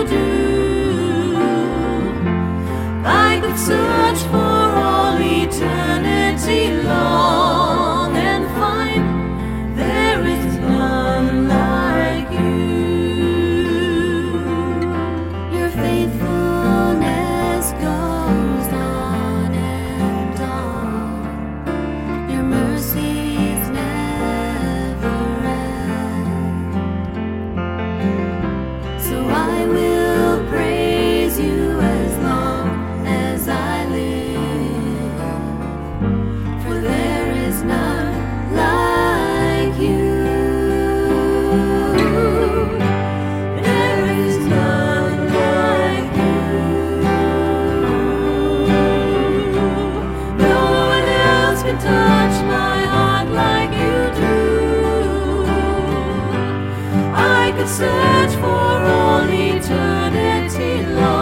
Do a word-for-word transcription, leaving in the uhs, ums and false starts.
you do. I could search for all eternity long and find there is none like you. Your faithfulness goes on and on. Your mercies never end. So I will praise you as long as I live, for there is none like you. There is none like you. No one else can touch my heart like you do. I could search for all eternity long